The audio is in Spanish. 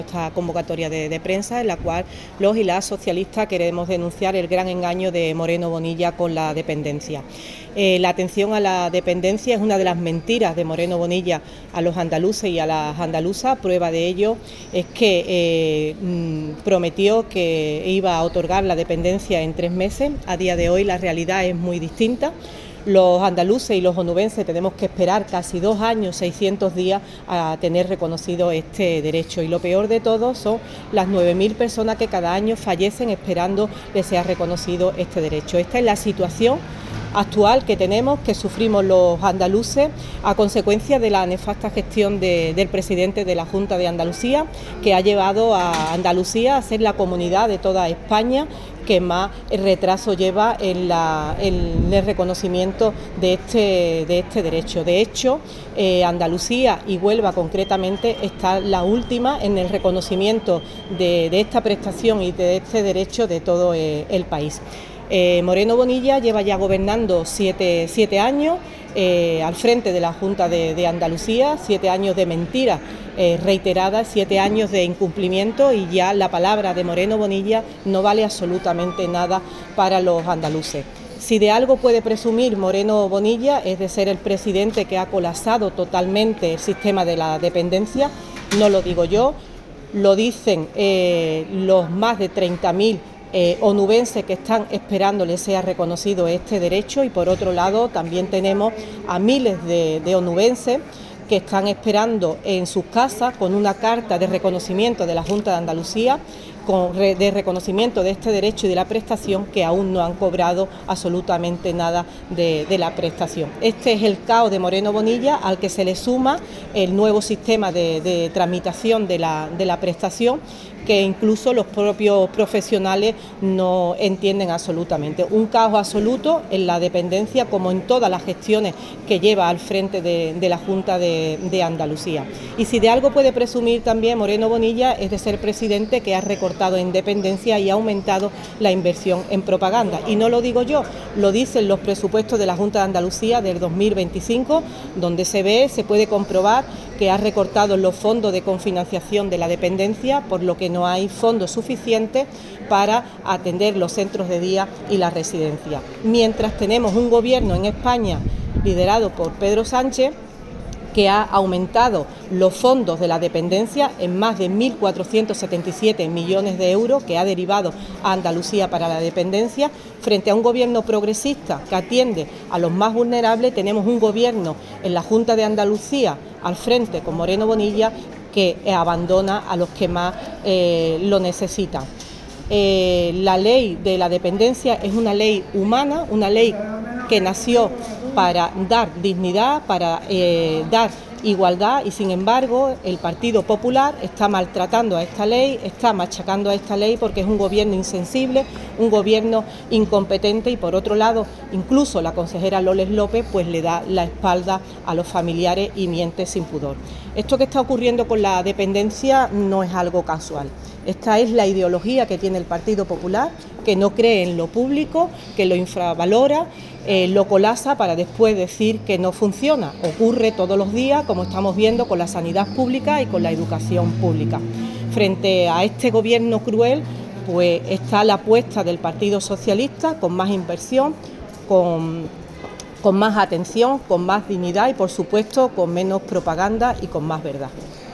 Esta convocatoria de prensa en la cual los y las socialistas queremos denunciar el gran engaño de Moreno Bonilla con la dependencia. La atención a la dependencia es una de las mentiras de Moreno Bonilla a los andaluces y a las andaluzas. Prueba de ello es que prometió que iba a otorgar la dependencia en 3 meses. A día de hoy la realidad es muy distinta. Los andaluces y los onubenses tenemos que esperar casi 2 años, 600 días a tener reconocido este derecho, y lo peor de todo son las 9.000 personas que cada año fallecen esperando que sea reconocido este derecho. Esta es la situación actual que tenemos, que sufrimos los andaluces a consecuencia de la nefasta gestión del presidente de la Junta de Andalucía, que ha llevado a Andalucía a ser la comunidad de toda España que más retraso lleva en el reconocimiento de este derecho. De hecho, Andalucía y Huelva concretamente está la última en el reconocimiento de esta prestación y de este derecho de todo el país. Moreno Bonilla lleva ya gobernando 7 años al frente de la Junta de Andalucía, 7 años de mentiras reiteradas, 7 años de incumplimiento, y ya la palabra de Moreno Bonilla no vale absolutamente nada para los andaluces. Si de algo puede presumir Moreno Bonilla es de ser el presidente que ha colapsado totalmente el sistema de la dependencia. No lo digo yo, lo dicen los más de 30.000 onubenses que están esperando les sea reconocido este derecho, y por otro lado también tenemos a miles de onubenses que están esperando en sus casas con una carta de reconocimiento de la Junta de Andalucía, de reconocimiento de este derecho y de la prestación, que aún no han cobrado absolutamente nada de la prestación. Este es el caos de Moreno Bonilla, al que se le suma el nuevo sistema de tramitación de la prestación, que incluso los propios profesionales no entienden absolutamente. Un caos absoluto en la dependencia, como en todas las gestiones que lleva al frente de la Junta de Andalucía. Y si de algo puede presumir también Moreno Bonilla es de ser presidente que ha recortado en dependencia y ha aumentado la inversión en propaganda. Y no lo digo yo, lo dicen los presupuestos de la Junta de Andalucía del 2025, donde se puede comprobar que ha recortado los fondos de cofinanciación de la dependencia, por lo que no hay fondos suficientes para atender los centros de día y las residencias. Mientras tenemos un gobierno en España liderado por Pedro Sánchez, que ha aumentado los fondos de la dependencia en más de 1.477 millones de euros que ha derivado a Andalucía para la dependencia. Frente a un gobierno progresista que atiende a los más vulnerables, tenemos un gobierno en la Junta de Andalucía al frente con Moreno Bonilla que abandona a los que más lo necesitan. La ley de la dependencia es una ley humana, una ley que nació para dar dignidad, para dar igualdad, y sin embargo el Partido Popular está maltratando a esta ley, está machacando a esta ley, porque es un gobierno insensible, un gobierno incompetente, y por otro lado incluso la consejera Loles López pues le da la espalda a los familiares y miente sin pudor. Esto que está ocurriendo con la dependencia no es algo casual. Esta es la ideología que tiene el Partido Popular, que no cree en lo público, que lo infravalora, lo colapsa para después decir que no funciona. Ocurre todos los días, como estamos viendo con la sanidad pública y con la educación pública. Frente a este gobierno cruel, pues está la apuesta del Partido Socialista, con más inversión, con más atención, con más dignidad y, por supuesto, con menos propaganda y con más verdad.